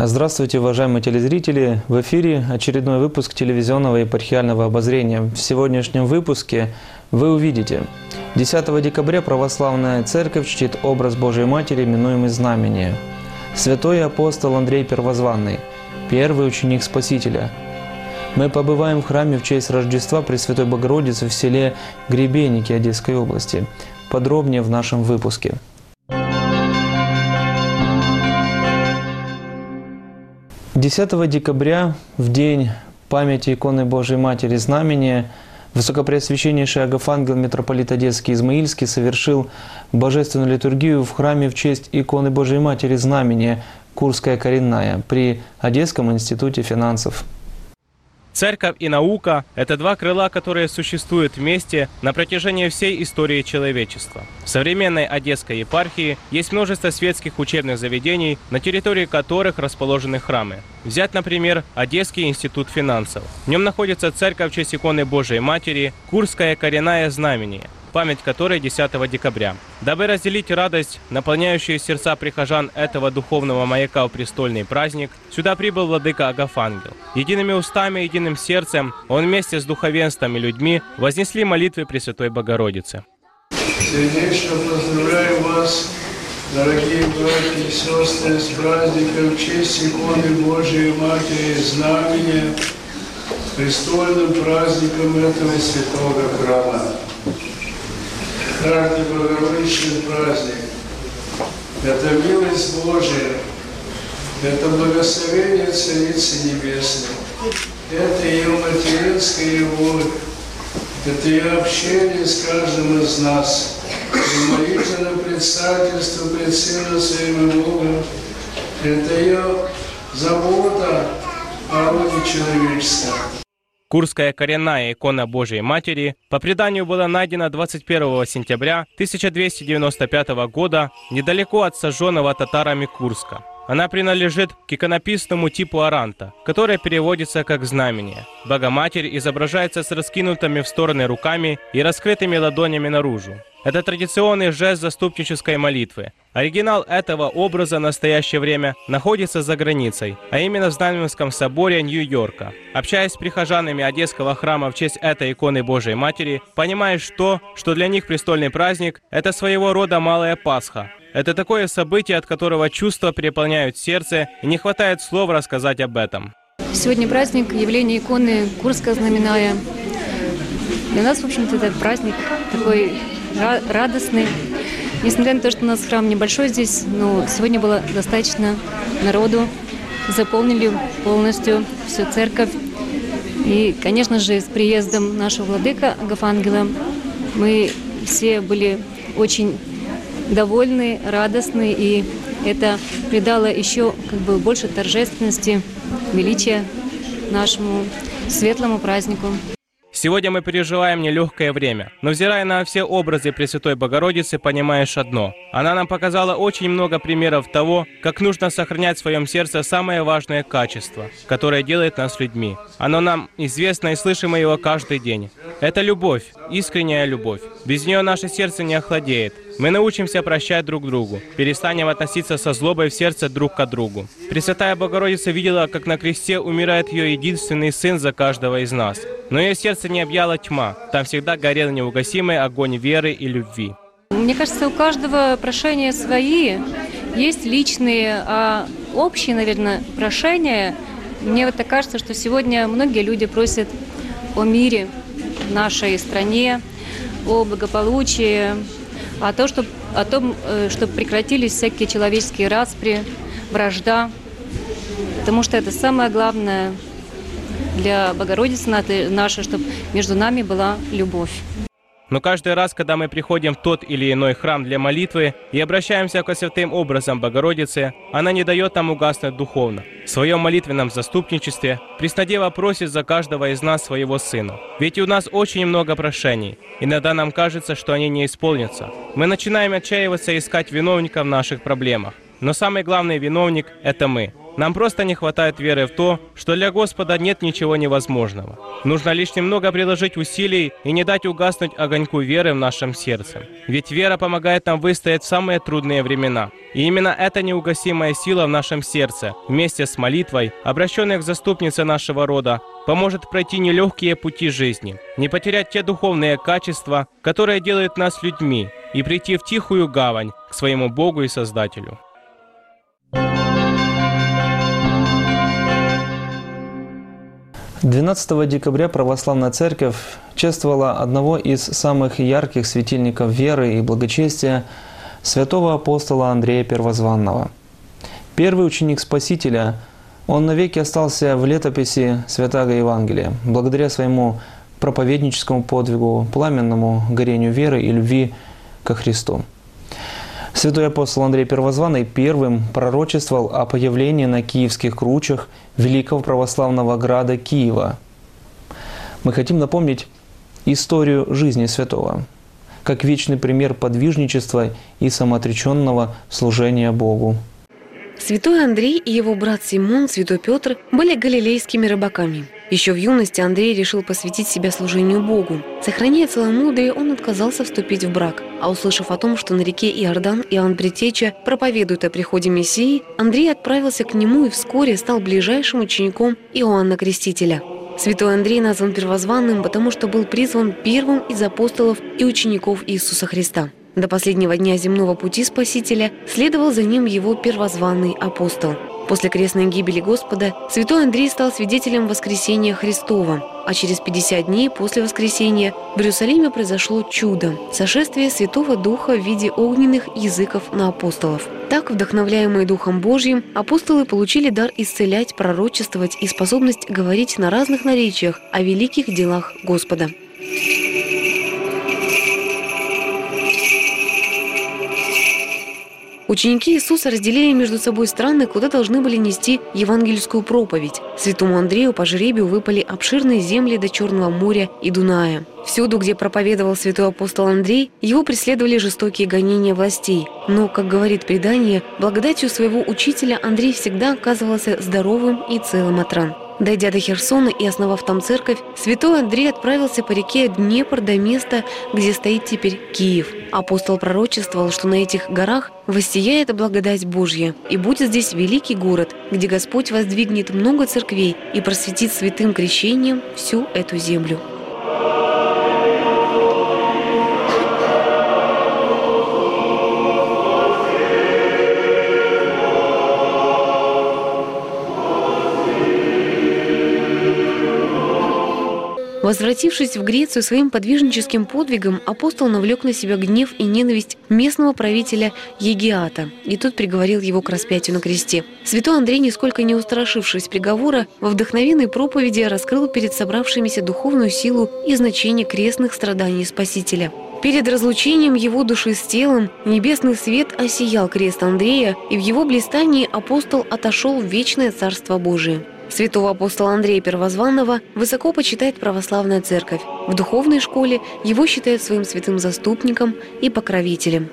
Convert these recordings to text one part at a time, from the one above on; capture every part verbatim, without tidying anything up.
Здравствуйте, уважаемые телезрители! В эфире очередной выпуск телевизионного епархиального обозрения. В сегодняшнем выпуске вы увидите: десятого декабря Православная Церковь чтит образ Божией Матери, именуемый Знамение. Святой апостол Андрей Первозванный, первый ученик Спасителя. Мы побываем в храме в честь Рождества Пресвятой Богородицы в селе Гребенники Одесской области. Подробнее в нашем выпуске. десятого декабря, в день памяти иконы Божией Матери Знамения, Высокопреосвященнейший Агафангел митрополит Одесский Измаильский совершил божественную литургию в храме в честь иконы Божией Матери Знамения Курская коренная при Одесском институте финансов. Церковь и наука – это два крыла, которые существуют вместе на протяжении всей истории человечества. В современной Одесской епархии есть множество светских учебных заведений, на территории которых расположены храмы. Взять, например, Одесский институт финансов. В нем находится церковь в честь иконы Божией Матери Курская коренная Знамение, память которой десятого декабря. Дабы разделить радость, наполняющую сердца прихожан этого духовного маяка в престольный праздник, сюда прибыл владыка Агафангел. Едиными устами, единым сердцем он вместе с духовенством и людьми вознесли молитвы Пресвятой Богородицы. Сердечно поздравляю вас, дорогие братья и сестры, с праздником в честь иконы Божией Матери Знамения, престольным праздником этого святого храма. Каждый Богородичный праздник – это милость Божия, это благословение Царицы Небесной, это ее материнская любовь, это ее общение с каждым из нас, и молитвенное предстательство пред Сыном Своим и Богом, это ее забота о роде человеческом. Курская коренная икона Божией Матери по преданию была найдена двадцать первого сентября тысяча двести девяносто пятого года недалеко от сожженного татарами Курска. Она принадлежит к иконописному типу аранта, которое переводится как «знамение». Богоматерь изображается с раскинутыми в стороны руками и раскрытыми ладонями наружу. Это традиционный жест заступнической молитвы. Оригинал этого образа в настоящее время находится за границей, а именно в Знаменском соборе Нью-Йорка. Общаясь с прихожанами Одесского храма в честь этой иконы Божией Матери, понимаешь то, что для них престольный праздник – это своего рода малая Пасха. Это такое событие, от которого чувства переполняют сердце, и не хватает слов рассказать об этом. Сегодня праздник явления иконы Курская знаменная. Для нас, в общем-то, этот праздник такой радостный. Несмотря на то, что у нас храм небольшой здесь, но сегодня было достаточно народу. Заполнили полностью всю церковь. И, конечно же, с приездом нашего владыка Агафангела мы все были очень довольны, радостны, и это придало еще как бы больше торжественности, величия нашему светлому празднику. Сегодня мы переживаем нелегкое время, но взирая на все образы Пресвятой Богородицы, понимаешь одно. Она нам показала очень много примеров того, как нужно сохранять в своем сердце самое важное качество, которое делает нас людьми. Оно нам известно и слышим мы его каждый день. Это любовь, искренняя любовь. Без нее наше сердце не охладеет. Мы научимся прощать друг другу, перестанем относиться со злобой в сердце друг к другу. Пресвятая Богородица видела, как на кресте умирает ее единственный сын за каждого из нас. Но ее сердце не объяла тьма, там всегда горел неугасимый огонь веры и любви. Мне кажется, у каждого прошения свои, есть личные, а общие, наверное, прошения. Мне вот так кажется, что сегодня многие люди просят о мире в нашей стране, о благополучии, о том, чтобы, о том, чтобы прекратились всякие человеческие распри, вражда, потому что это самое главное для Богородицы нашей, чтобы между нами была любовь. Но каждый раз, когда мы приходим в тот или иной храм для молитвы и обращаемся к святым образам Богородицы, она не дает нам угаснуть духовно. В своем молитвенном заступничестве Преснодева просит за каждого из нас своего Сына. Ведь у нас очень много прошений. Иногда нам кажется, что они не исполнятся. Мы начинаем отчаиваться и искать виновника в наших проблемах. Но самый главный виновник – это мы. Нам просто не хватает веры в то, что для Господа нет ничего невозможного. Нужно лишь немного приложить усилий и не дать угаснуть огоньку веры в нашем сердце. Ведь вера помогает нам выстоять в самые трудные времена. И именно эта неугасимая сила в нашем сердце, вместе с молитвой, обращенной к заступнице нашего рода, поможет пройти нелегкие пути жизни, не потерять те духовные качества, которые делают нас людьми, и прийти в тихую гавань к своему Богу и Создателю. двенадцатого декабря Православная Церковь чествовала одного из самых ярких светильников веры и благочестия, святого апостола Андрея Первозванного. Первый ученик Спасителя, он навеки остался в летописи Святаго Евангелия, благодаря своему проповедническому подвигу, пламенному горению веры и любви ко Христу. Святой апостол Андрей Первозванный первым пророчествовал о появлении на киевских кручах великого православного града Киева. Мы хотим напомнить историю жизни святого, как вечный пример подвижничества и самоотреченного служения Богу. Святой Андрей и его брат Симон, святой Петр, были галилейскими рыбаками. Еще в юности Андрей решил посвятить себя служению Богу. Сохраняя целомудрие, он отказался вступить в брак. А услышав о том, что на реке Иордан Иоанн Предтеча проповедует о приходе Мессии, Андрей отправился к нему и вскоре стал ближайшим учеником Иоанна Крестителя. Святой Андрей назван Первозванным, потому что был призван первым из апостолов и учеников Иисуса Христа. До последнего дня земного пути Спасителя следовал за ним его первозванный апостол. После крестной гибели Господа святой Андрей стал свидетелем воскресения Христова, а через пятьдесят дней после воскресения в Иерусалиме произошло чудо – сошествие Святого Духа в виде огненных языков на апостолов. Так, вдохновляемые Духом Божьим, апостолы получили дар исцелять, пророчествовать и способность говорить на разных наречиях о великих делах Господа. Ученики Иисуса разделили между собой страны, куда должны были нести евангельскую проповедь. Святому Андрею по жребию выпали обширные земли до Черного моря и Дуная. Всюду, где проповедовал святой апостол Андрей, его преследовали жестокие гонения властей. Но, как говорит предание, благодатью своего учителя Андрей всегда оказывался здоровым и целым от ран. Дойдя до Херсона и основав там церковь, святой Андрей отправился по реке Днепр до места, где стоит теперь Киев. Апостол пророчествовал, что на этих горах воссияет благодать Божья, и будет здесь великий город, где Господь воздвигнет много церквей и просветит святым крещением всю эту землю. Возвратившись в Грецию своим подвижническим подвигом, апостол навлек на себя гнев и ненависть местного правителя Егиата, и тот приговорил его к распятию на кресте. Святой Андрей, нисколько не устрашившись приговора, во вдохновенной проповеди раскрыл перед собравшимися духовную силу и значение крестных страданий Спасителя. Перед разлучением его души с телом небесный свет осиял крест Андрея, и в его блистании апостол отошел в вечное Царство Божие. Святого апостола Андрея Первозванного высоко почитает православная церковь. В духовной школе его считают своим святым заступником и покровителем.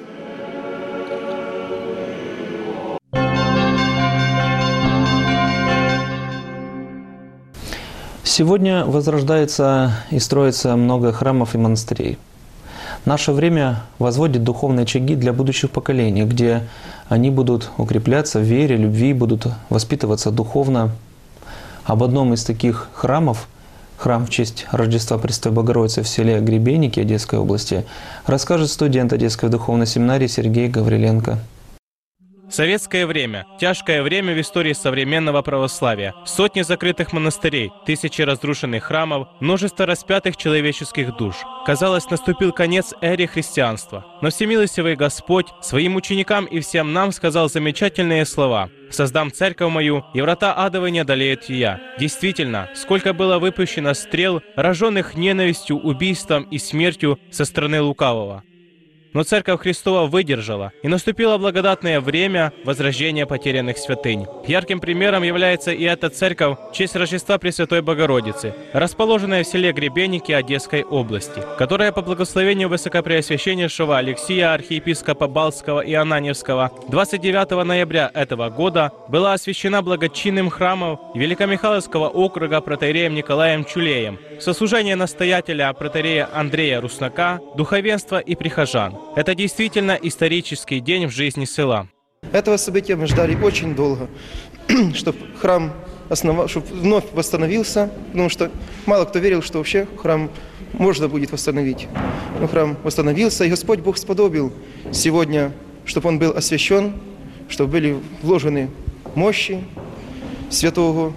Сегодня возрождается и строится много храмов и монастырей. Наше время возводит духовные очаги для будущих поколений, где они будут укрепляться в вере, любви, будут воспитываться духовно. Об одном из таких храмов, храм в честь Рождества Пресвятой Богородицы в селе Гребенники Одесской области, расскажет студент Одесской духовной семинарии Сергей Гавриленко. Советское время. Тяжкое время в истории современного православия. Сотни закрытых монастырей, тысячи разрушенных храмов, множество распятых человеческих душ. Казалось, наступил конец эре христианства. Но всемилостивый Господь своим ученикам и всем нам сказал замечательные слова: «Создам церковь мою, и врата адовы не одолеют ее». Действительно, сколько было выпущено стрел, рожженных ненавистью, убийством и смертью со стороны лукавого. но Церковь Христова выдержала, и наступило благодатное время возрождения потерянных святынь. Ярким примером является и эта церковь в честь Рождества Пресвятой Богородицы, расположенная в селе Гребенники Одесской области, которая по благословению Высокопреосвященнейшего Алексия, архиепископа Балтского и Ананьевского, двадцать девятого ноября этого года была освящена благочинным храмом Великомихайловского округа протоиереем Николаем Чулеем, сослужение настоятеля протоиерея Андрея Руснака, духовенства и прихожан. Это действительно исторический день в жизни села. Этого события мы ждали очень долго, чтобы храм основал, чтобы вновь восстановился, потому что мало кто верил, что вообще храм можно будет восстановить. Но храм восстановился, и Господь Бог сподобил сегодня, чтобы он был освящен, чтобы были вложены мощи святого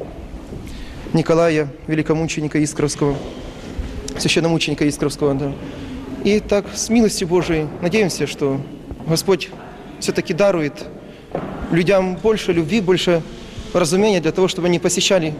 Николая, великомученика Искровского, священномученика Искровского. Да. И так, с милостью Божией, надеемся, что Господь все-таки дарует людям больше любви, больше разумения для того, чтобы они посещали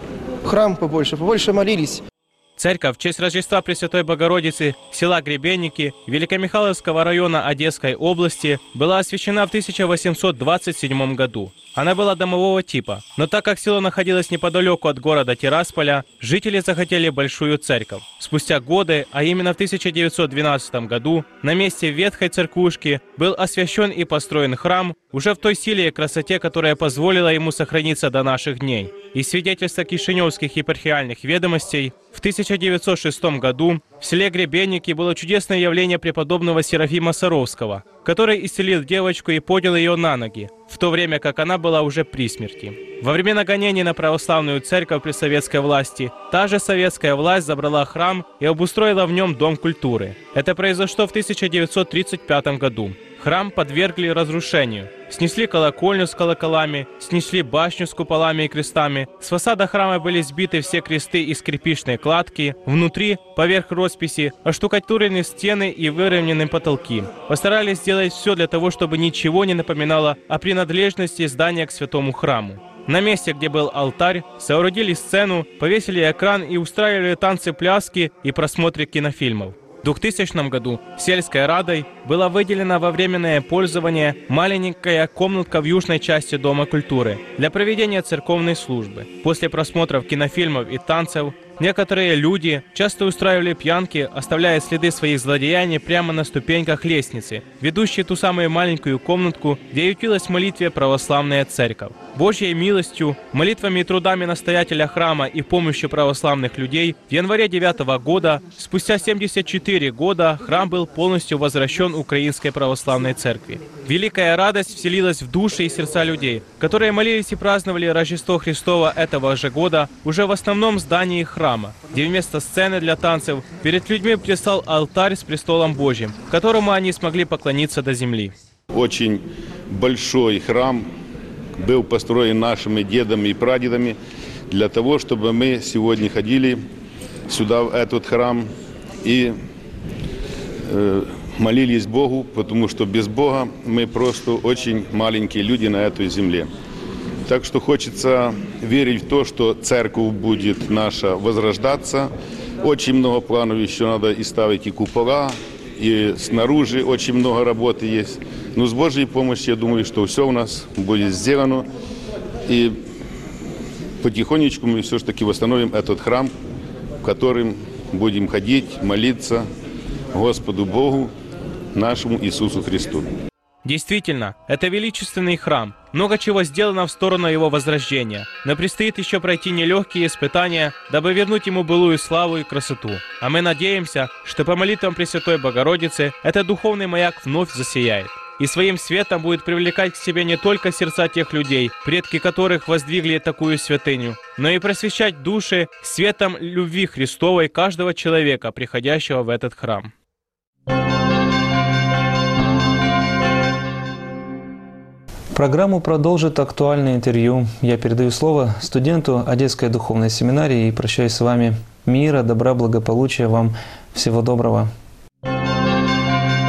храм побольше, побольше молились. Церковь в честь Рождества Пресвятой Богородицы села Гребенники Великомихайловского района Одесской области была освящена в тысяча восемьсот двадцать седьмом году. Она была домового типа, но так как село находилось неподалеку от города Тирасполя, жители захотели большую церковь. Спустя годы, а именно в тысяча девятьсот двенадцатом году, на месте ветхой церквушки был освящен и построен храм уже в той силе и красоте, которая позволила ему сохраниться до наших дней. Из свидетельства Кишиневских епархиальных ведомостей в тысяча девятьсот шестом году в селе Гребенники было чудесное явление преподобного Серафима Саровского, который исцелил девочку и поднял ее на ноги, в то время как она была уже при смерти. Во времена гонений на православную церковь при советской власти та же советская власть забрала храм и обустроила в нем дом культуры. Это произошло в тысяча девятьсот тридцать пятом году. Храм подвергли разрушению. Снесли колокольню с колоколами, снесли башню с куполами и крестами. С фасада храма были сбиты все кресты из скрипичной кладки. Внутри, поверх росписи, оштукатурены стены и выровнены потолки. Постарались сделать все для того, чтобы ничего не напоминало о принадлежности здания к святому храму. На месте, где был алтарь, соорудили сцену, повесили экран и устраивали танцы-пляски и просмотры кинофильмов. В двухтысячном году сельской радой была выделена во временное пользование маленькая комнатка в южной части Дома культуры для проведения церковной службы. После просмотров кинофильмов и танцев некоторые люди часто устраивали пьянки, оставляя следы своих злодеяний прямо на ступеньках лестницы, ведущей ту самую маленькую комнатку, где ютилась в молитве православная церковь. Божьей милостью, молитвами и трудами настоятеля храма и помощью православных людей в январе девятого года, спустя семьдесят четыре года, храм был полностью возвращен Украинской православной церкви. Великая радость вселилась в души и сердца людей, которые молились и праздновали Рождество Христово этого же года уже в основном здании храма, где вместо сцены для танцев перед людьми предстал алтарь с престолом Божьим, которому они смогли поклониться до земли. Очень большой храм был построен нашими дедами и прадедами для того, чтобы мы сегодня ходили сюда, в этот храм, и э, молились Богу, потому что без Бога мы просто очень маленькие люди на этой земле. Так что хочется верить в то, что церковь будет наша возрождаться. Очень много планов еще надо и ставить и купола, и снаружи очень много работы есть. Но с Божьей помощью, я думаю, что все у нас будет сделано. И потихонечку мы все-таки восстановим этот храм, в котором будем ходить, молиться Господу Богу, нашему Иисусу Христу. Действительно, это величественный храм. Много чего сделано в сторону его возрождения. Но предстоит еще пройти нелегкие испытания, дабы вернуть ему былую славу и красоту. А мы надеемся, что по молитвам Пресвятой Богородицы этот духовный маяк вновь засияет. И своим светом будет привлекать к себе не только сердца тех людей, предки которых воздвигли такую святыню, но и просвещать души светом любви Христовой каждого человека, приходящего в этот храм. Программу продолжит актуальное интервью. Я передаю слово студенту Одесской духовной семинарии и прощаюсь с вами. Мира, добра, благополучия вам. Всего доброго.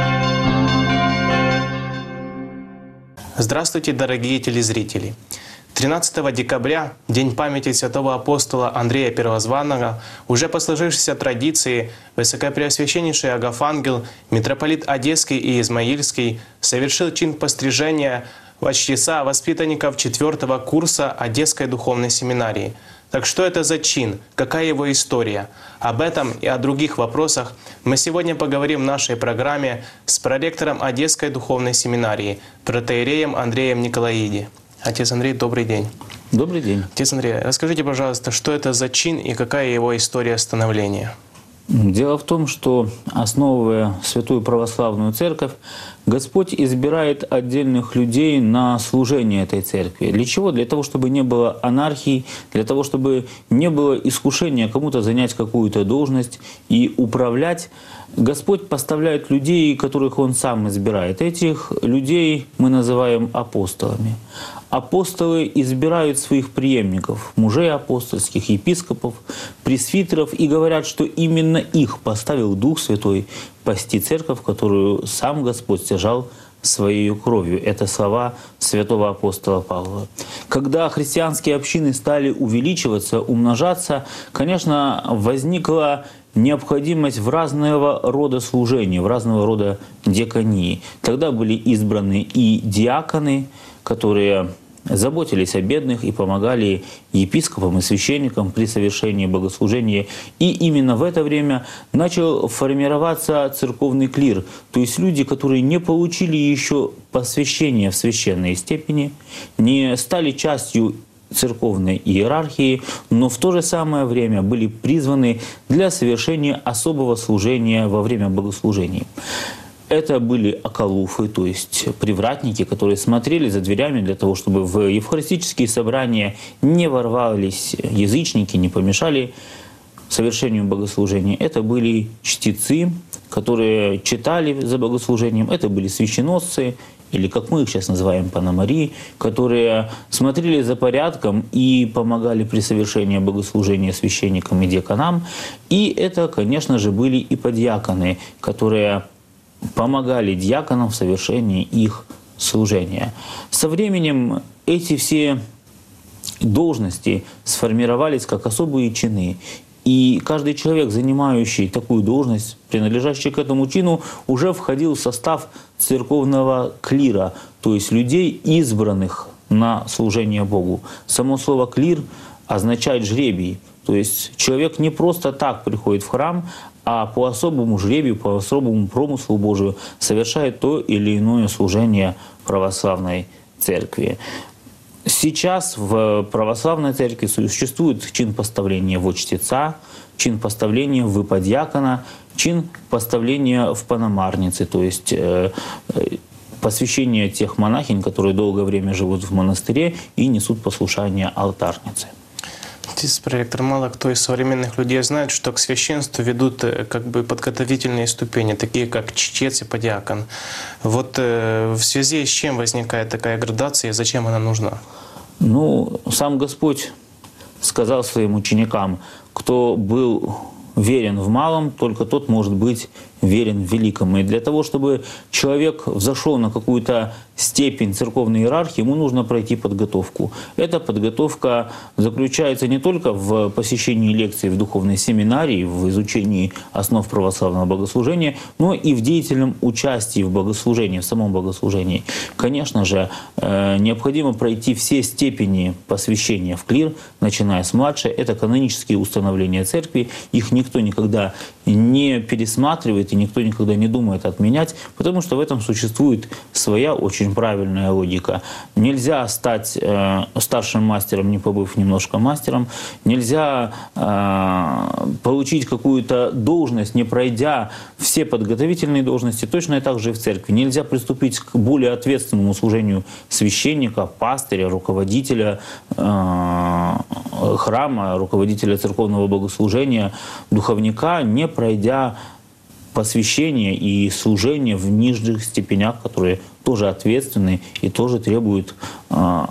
Здравствуйте, дорогие телезрители! тринадцатого декабря, день памяти святого апостола Андрея Первозванного, уже по сложившейся традиции высокопреосвященнейший Агафангел, митрополит Одесский и Измаильский, совершил чин пострижения во чтеца воспитанников четвертого курса Одесской духовной семинарии. Так что это за чин? Какая его история? Об этом и о других вопросах мы сегодня поговорим в нашей программе с проректором Одесской духовной семинарии, протоиереем Андреем Николаиди. Отец Андрей, добрый день. Добрый день. Отец Андрей, расскажите, пожалуйста, что это за чин и какая его история становления? Дело в том, что, основывая Святую Православную Церковь, Господь избирает отдельных людей на служение этой церкви. Для чего? Для того, чтобы не было анархии, для того, чтобы не было искушения кому-то занять какую-то должность и управлять. Господь поставляет людей, которых Он сам избирает. Этих людей мы называем апостолами. Апостолы избирают своих преемников, мужей апостольских, епископов, пресвитеров, и говорят, что именно их поставил Дух Святой пасти церковь, которую сам Господь стяжал своей кровью. Это слова святого апостола Павла. Когда христианские общины стали увеличиваться, умножаться, конечно, возникла необходимость в разного рода служения, в разного рода диаконии. Тогда были избраны и диаконы, которые заботились о бедных и помогали епископам и священникам при совершении богослужения. И именно в это время начал формироваться церковный клир, то есть люди, которые не получили еще посвящения в священной степени, не стали частью церковной иерархии, но в то же самое время были призваны для совершения особого служения во время богослужений. Это были околуфы, то есть привратники, которые смотрели за дверями для того, чтобы в евхаристические собрания не ворвались язычники, не помешали совершению богослужения. Это были чтецы, которые читали за богослужением, это были священносцы, или как мы их сейчас называем, панамари, которые смотрели за порядком и помогали при совершении богослужения священникам и диаконам. И это, конечно же, были и подьяконы, которые помогали диаконам в совершении их служения. Со временем эти все должности сформировались как особые чины. И каждый человек, занимающий такую должность, принадлежащий к этому чину, уже входил в состав церковного клира, то есть людей, избранных на служение Богу. Само слово «клир» означает «жребий». То есть человек не просто так приходит в храм, а по особому жребию, по особому промыслу Божию совершает то или иное служение православной церкви. Сейчас в православной церкви существует чин поставления во чтеца, чин поставления в иподьякона, чин поставления в паномарницы, то есть э, посвящение тех монахинь, которые долгое время живут в монастыре и несут послушание алтарнице. Отец проректор, мало кто из современных людей знает, что к священству ведут как бы подготовительные ступени, такие как чтец и подьякон. Вот э, в связи с чем возникает такая градация и зачем она нужна? Ну, сам Господь сказал своим ученикам, кто был верен в малом, только тот может быть верен в великом. И для того, чтобы человек взошел на какую-то степень церковной иерархии, ему нужно пройти подготовку. Эта подготовка заключается не только в посещении лекций в духовной семинарии, в изучении основ православного богослужения, но и в деятельном участии в богослужении, в самом богослужении. Конечно же, необходимо пройти все степени посвящения в клир, начиная с младшей. Это канонические установления церкви. Их никто никогда не пересматривает и никто никогда не думает отменять, потому что в этом существует своя очень правильная логика. Нельзя стать э, старшим мастером, не побыв немножко мастером. Нельзя э, получить какую-то должность, не пройдя все подготовительные должности. Точно и так же и в церкви. Нельзя приступить к более ответственному служению священника, пастыря, руководителя э, храма, руководителя церковного богослужения, духовника, не пройдя посвящение и служение в нижних степенях, которые тоже ответственны и тоже требуют э,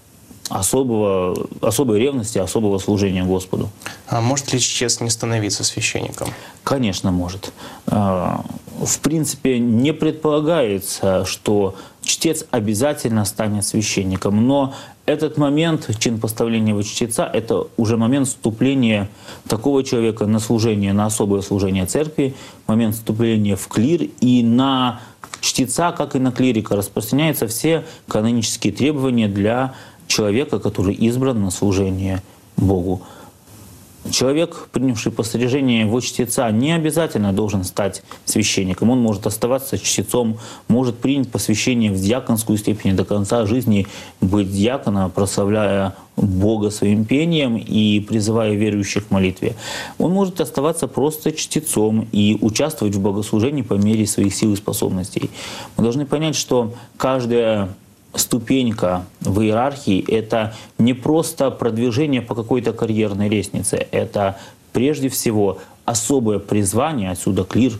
особого, особой ревности, особого служения Господу. А может ли чтец не становиться священником? Конечно, может. Э, в принципе, не предполагается, что чтец обязательно станет священником. Но этот момент, чин поставления во чтеца, это уже момент вступления такого человека на служение, на особое служение церкви, момент вступления в клир, и на чтеца, как и на клирика, распространяются все канонические требования для человека, который избран на служение Богу. Человек, принявший пострижение во чтеца, не обязательно должен стать священником. Он может оставаться чтецом, может принять посвящение в диаконскую степень, до конца жизни быть диаконом, прославляя Бога своим пением и призывая верующих к молитве. Он может оставаться просто чтецом и участвовать в богослужении по мере своих сил и способностей. Мы должны понять, что каждая ступенька в иерархии — это не просто продвижение по какой-то карьерной лестнице, это прежде всего особое призвание, отсюда клир,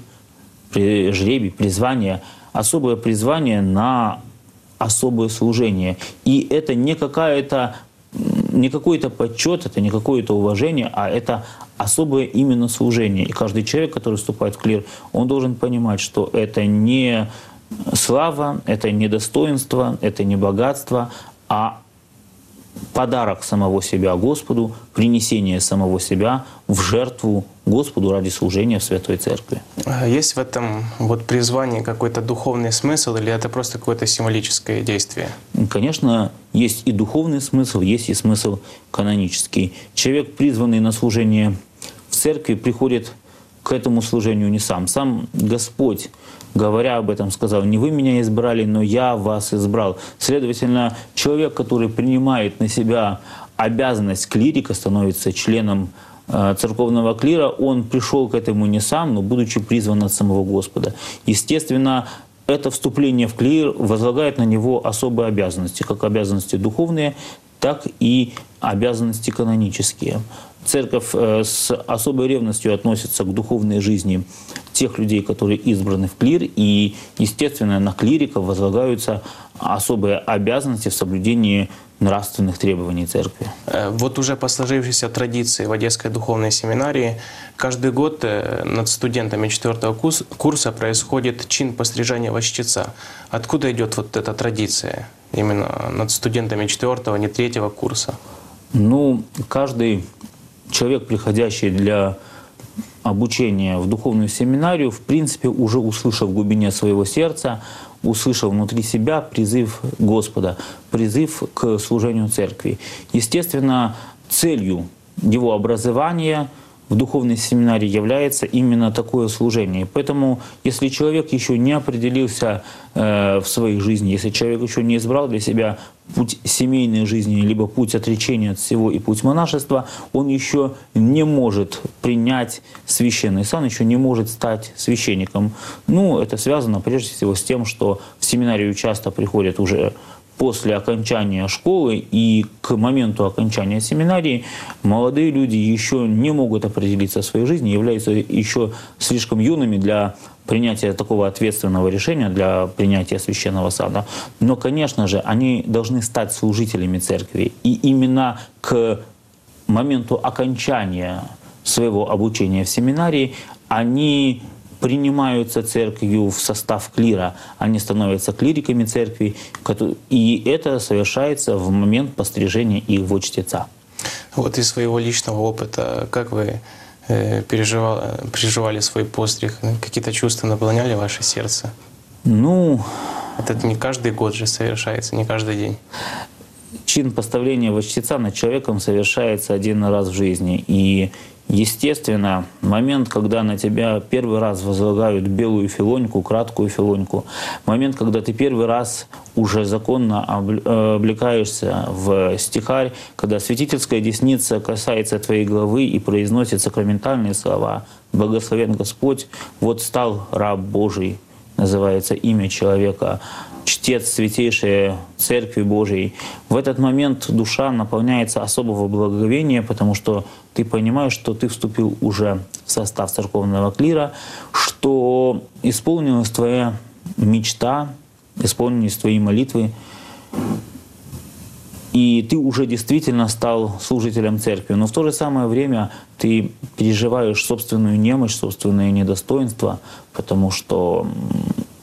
жребий, призвание, особое призвание на особое служение. И это не какая-то, не какой-то почет, это не какое-то уважение, а это особое именно служение. И каждый человек, который вступает в клир, он должен понимать, что это не слава, это не достоинство, это не богатство, а подарок самого себя Господу, принесение самого себя в жертву Господу ради служения в Святой Церкви. Есть в этом вот призвании какой-то духовный смысл, или это просто какое-то символическое действие? Конечно, есть и духовный смысл, есть и смысл канонический. Человек, призванный на служение в церкви, приходит к этому служению не сам. Сам Господь, говоря об этом, сказал: «Не вы меня избрали, но я вас избрал». Следовательно, человек, который принимает на себя обязанность клирика, становится членом э, церковного клира, он пришел к этому не сам, но будучи призван от самого Господа. Естественно, это вступление в клир возлагает на него особые обязанности, как обязанности духовные, так и обязанности канонические. Церковь с особой ревностью относится к духовной жизни тех людей, которые избраны в клир, и, естественно, на клириков возлагаются особые обязанности в соблюдении нравственных требований церкви. Вот уже по сложившейся традиции в Одесской духовной семинарии каждый год над студентами четвертого курса происходит чин пострижения во чтеца. Откуда идет вот эта традиция именно над студентами четвертого, не третьего курса? Ну, каждый человек, приходящий для обучения в духовную семинарию, в принципе, уже услышав в глубине своего сердца, услышав внутри себя призыв Господа, призыв к служению церкви. Естественно, целью его образования в духовной семинарии является именно такое служение. Поэтому, если человек еще не определился э, в своей жизни, если человек еще не избрал для себя путь семейной жизни, либо путь отречения от всего и путь монашества, он еще не может принять священный сан, еще не может стать священником. Ну, это связано прежде всего с тем, что в семинарию часто приходят уже после окончания школы, и к моменту окончания семинарии молодые люди еще не могут определиться в своей жизни, являются еще слишком юными для принятия такого ответственного решения, для принятия священного сана. Но, конечно же, они должны стать служителями церкви. И именно к моменту окончания своего обучения в семинарии они принимаются церковью в состав клира, они становятся клириками церкви, и это совершается в момент пострижения их во чтеца. Вот из своего личного опыта, как вы э, переживали, переживали свой постриг? Какие-то чувства наполняли ваше сердце? Ну, это не каждый год же совершается, не каждый день. Чин поставления во чтеца над человеком совершается один раз в жизни. И, естественно, момент, когда на тебя первый раз возлагают белую филоньку, краткую филоньку, момент, когда ты первый раз уже законно облекаешься в стихарь, когда святительская десница касается твоей головы и произносит сакраментальные слова: «Благословен Господь, вот стал раб Божий», называется имя человека, чтец святейшей Церкви Божией. В этот момент душа наполняется особого благоговения, потому что ты понимаешь, что ты вступил уже в состав церковного клира, что исполнилась твоя мечта, исполнились твои молитвы, и ты уже действительно стал служителем церкви. Но в то же самое время ты переживаешь собственную немощь, собственное недостоинство, потому что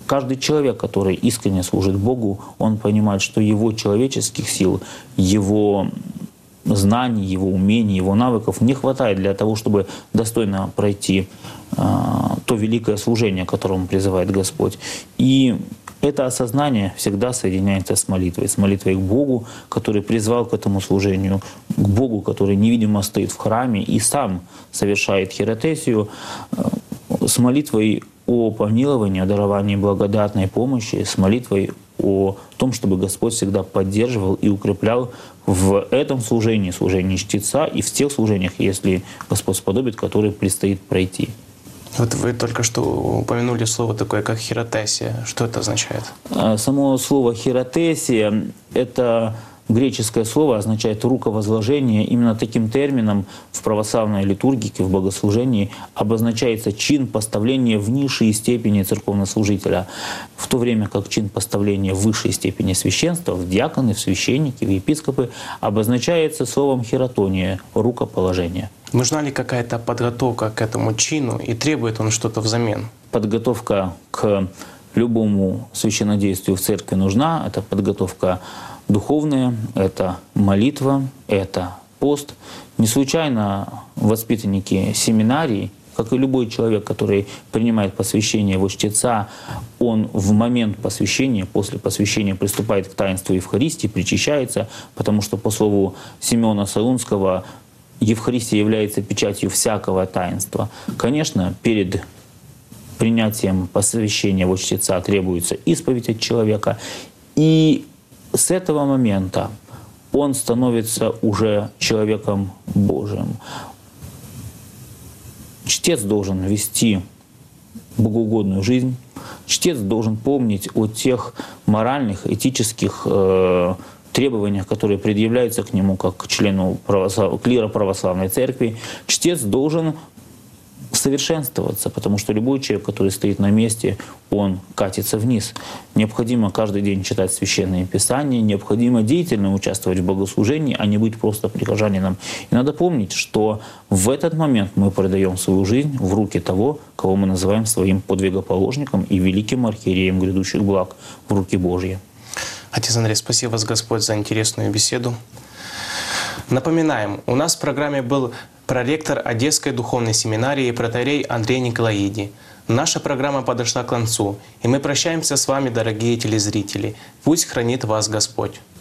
Каждый человек, который искренне служит Богу, он понимает, что его человеческих сил, его знаний, его умений, его навыков не хватает для того, чтобы достойно пройти э, то великое служение, к которому призывает Господь. И это осознание всегда соединяется с молитвой, с молитвой к Богу, который призвал к этому служению, к Богу, который невидимо стоит в храме и сам совершает хиротесию, э, с молитвой о помиловании, о даровании благодатной помощи, с молитвой о том, чтобы Господь всегда поддерживал и укреплял в этом служении, служении чтеца и в тех служениях, если Господь сподобит, которые предстоит пройти. Вот вы только что упомянули слово такое, как хиротесия. Что это означает? Само слово хиротесия — это греческое слово, означает рукавозложение. Именно таким термином в православной литургике, в богослужении обозначается чин поставления в низшие степени церковнослужителя, в то время как чин поставления в высшей степени священства, в диаконы, в священники, в епископы, обозначается словом хиротония, рукоположение. Нужна ли какая-то подготовка к этому чину и требует он что-то взамен? Подготовка к любому священнодействию в церкви нужна. Это подготовка духовная, это молитва, это пост. Не случайно воспитанники семинарий, как и любой человек, который принимает посвящение во чтеца, он в момент посвящения, после посвящения приступает к таинству Евхаристии, причащается, потому что по слову Симеона Солунского Евхаристия является печатью всякого таинства. Конечно, перед принятием посвящения во чтеца требуется исповедь от человека, и с этого момента он становится уже человеком Божиим. Чтец должен вести богоугодную жизнь, чтец должен помнить о тех моральных, этических э, требованиях, которые предъявляются к нему как к члену православ... клира православной церкви. Чтец должен совершенствоваться, потому что любой человек, который стоит на месте, он катится вниз. Необходимо каждый день читать Священные Писания, необходимо деятельно участвовать в богослужении, а не быть просто прихожанином. И надо помнить, что в этот момент мы предаем свою жизнь в руки того, кого мы называем своим подвигоположником и великим архиереем грядущих благ, в руки Божьи. Отец Андрей, спасибо вас, Господь, за интересную беседу. Напоминаем, у нас в программе был проректор Одесской духовной семинарии протоиерей Андрей Николаиди. Наша программа подошла к концу, и мы прощаемся с вами, дорогие телезрители. Пусть хранит вас Господь.